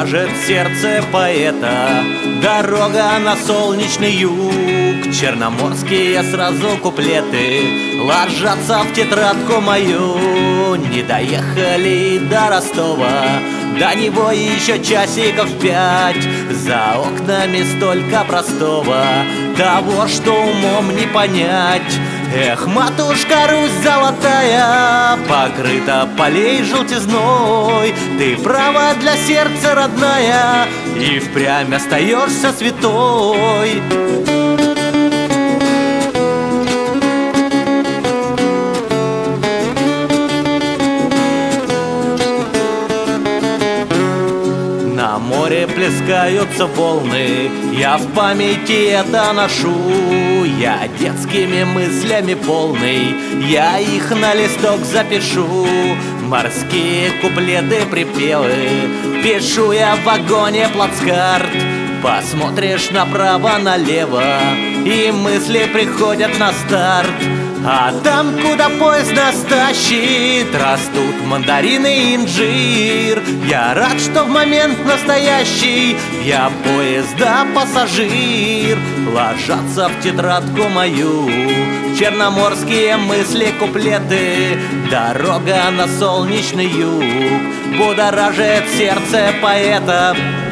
будоражит сердце поэта. Дорога на солнечный юг, черноморские сразу куплеты ложатся в тетрадку мою. Не доехали до Ростова, до него еще часиков 5. За окнами столько простого, того, что умом не понять. Эх, матушка Русь золотая, покрыта полей желтизной. Ты права для сердца родная, и впрямь остаешься святой. На море плескаются волны, я в памяти это ношу. Я детскими мыслями полный, я их на листок запишу. Морские куплеты, припевы пишу я в вагоне плацкарт. Посмотришь направо-налево, и мысли приходят на старт. А там, куда поезд нас тащит, растут мандарины и инжир. Я рад, что в момент настоящий я поезда пассажир. Ложатся в тетрадку мою черноморские мысли, куплеты. Дорога на солнечный юг будоражит сердце поэта.